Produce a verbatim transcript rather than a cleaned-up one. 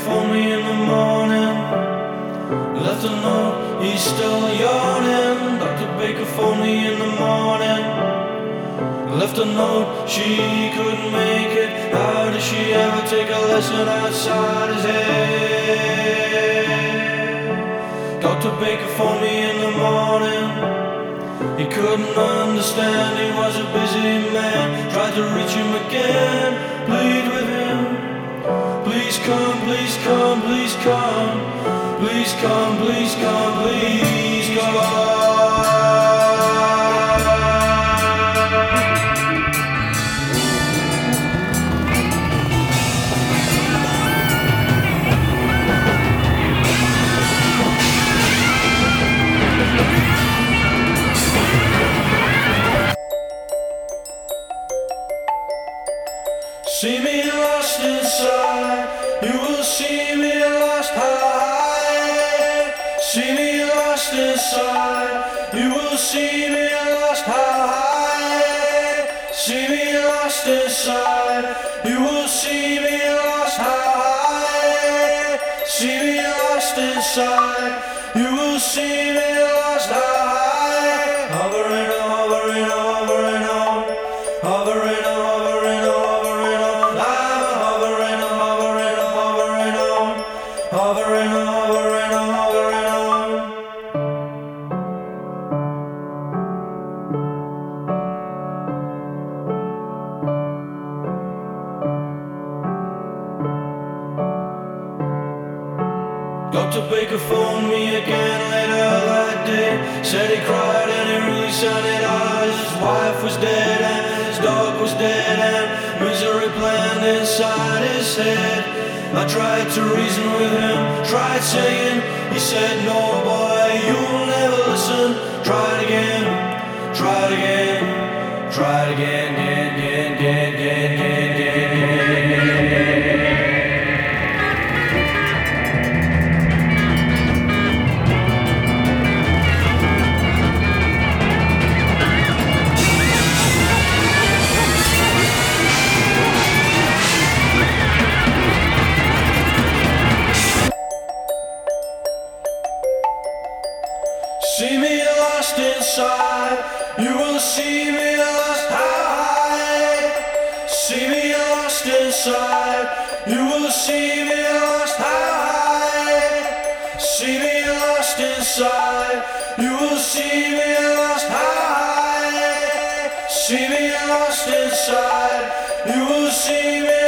phoned me in the morning. Left a note, he's still yawning. Doctor Baker phoned me in the morning. Left a note, she couldn't make it. How did she ever take a lesson outside his head? Doctor Baker phoned me in the morning. He couldn't understand, he was a busy man. Tried to reach him again, plead with him. Please come, please come, please come. Please come, please come, please come. See me lost inside, you will see me lost high. See me lost inside, you will see me lost high. See me lost inside, you will see me lost high. See me lost inside, you will see me lost high. Hovering, hovering, hovering on, hovering, hovering, hovering on. Hovering, hovering, hovering on. Doctor Baker phoned me again later that day. Said he cried and he really sounded eyes. His wife was dead and his dog was dead, and misery planned inside his head. I tried to reason with him, tried saying, he said, no boy, you'll never listen. Try it again, try it again, try it again, again, again, again, again, again, again, again. See me lost inside, you will see me lost high. See me lost inside, you will see me lost high. See me lost inside, you will see me lost high. See me lost inside, you will see me